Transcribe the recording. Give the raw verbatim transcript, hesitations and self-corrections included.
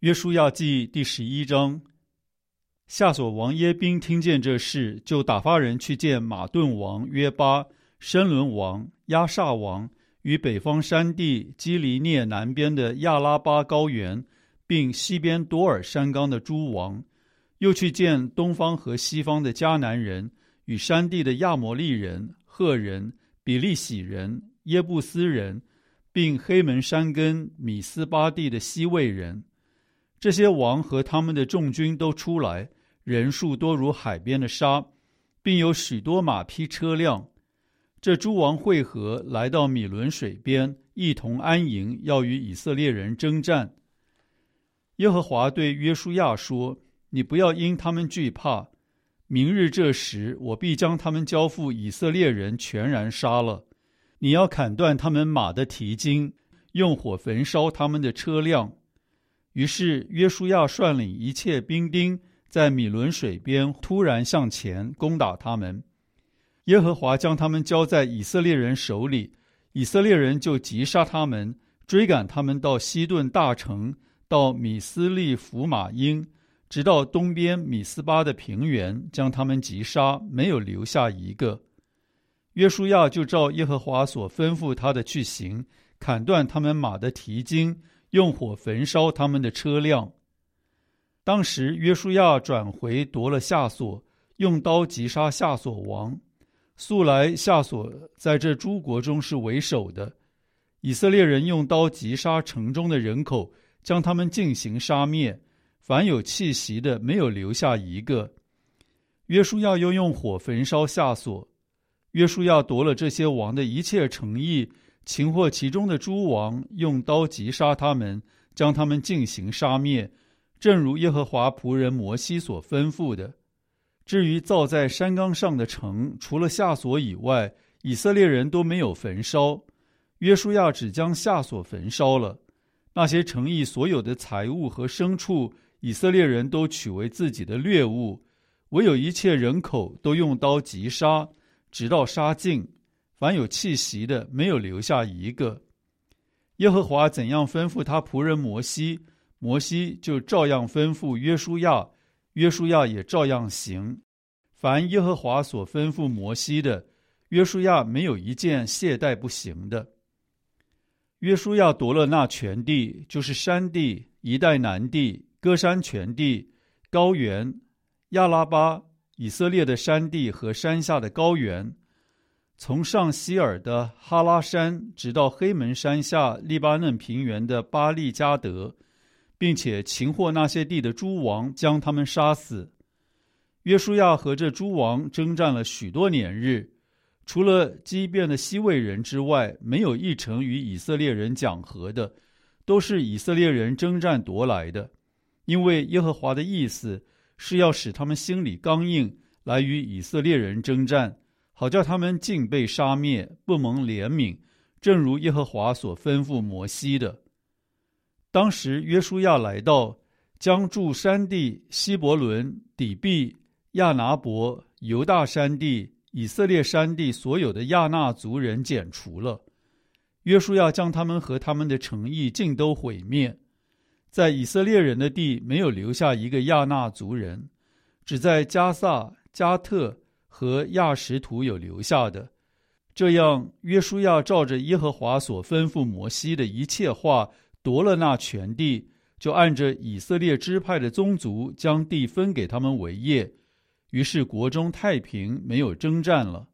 约书亚记第十一章。夏所王耶宾听见这事，就打发人去见马顿王约巴、申伦王、亚萨王与北方山地基利涅南边的亚拉巴高原，并西边多尔山冈的诸王，又去见东方和西方的迦南人与山地的亚摩利人、赫人、比利洗人、耶布斯人，并黑门山根米斯巴地的西魏人。这些王和他们的众军都出来，人数多如海边的沙，并有许多马匹车辆。这诸王会合，来到米伦水边，一同安营，要与以色列人征战。耶和华对约书亚说：你不要因他们惧怕，明日这时，我必将他们交付以色列人，全然杀了。你要砍断他们马的蹄筋，用火焚烧他们的车辆。于是约书亚率领一切兵丁，在米伦水边突然向前攻打他们。耶和华将他们交在以色列人手里，以色列人就击杀他们，追赶他们到西顿大城，到米斯利弗马因，直到东边米斯巴的平原，将他们击杀，没有留下一个。约书亚就照耶和华所吩咐他的去行，砍断他们马的蹄筋，用火焚烧他们的车辆。当时约书亚转回夺了夏所，用刀击杀夏所王。素来夏所在这诸国中是为首的。以色列人用刀击杀城中的人口，将他们尽行杀灭，凡有气息的没有留下一个。约书亚又用火焚烧夏所。约书亚夺了这些王的一切城邑，擒获其中的诸王，用刀击杀他们，将他们尽行杀灭，正如耶和华仆人摩西所吩咐的。至于造在山冈上的城，除了夏所以外，以色列人都没有焚烧。约书亚只将夏所焚烧了。那些城邑所有的财物和牲畜，以色列人都取为自己的掠物，唯有一切人口都用刀击杀，直到杀尽，凡有气息的没有留下一个。耶和华怎样吩咐他仆人摩西，摩西就照样吩咐约书亚，约书亚也照样行。凡耶和华所吩咐摩西的，约书亚没有一件懈怠不行的。约书亚夺了那全地，就是山地、一带南地、歌山全地、高原、亚拉巴、以色列的山地和山下的高原，从上希尔的哈拉山，直到黑门山下利巴嫩平原的巴利加德，并且擒获那些地的诸王，将他们杀死。约书亚和这诸王征战了许多年日，除了基遍的西魏人之外，没有一城与以色列人讲和的，都是以色列人征战夺来的。因为耶和华的意思是要使他们心里刚硬，来与以色列人征战，好叫他们尽被杀灭，不蒙怜悯，正如耶和华所吩咐摩西的。当时约书亚来到，将住山地、希伯伦、底比、亚拿伯、犹大山地、以色列山地所有的亚纳族人剪除了。约书亚将他们和他们的城邑尽都毁灭，在以色列人的地没有留下一个亚纳族人，只在加萨、加特和亚什图有留下的。这样约书亚照着耶和华所吩咐摩西的一切话，夺了那全地，就按着以色列支派的宗族，将地分给他们为业。于是国中太平，没有征战了。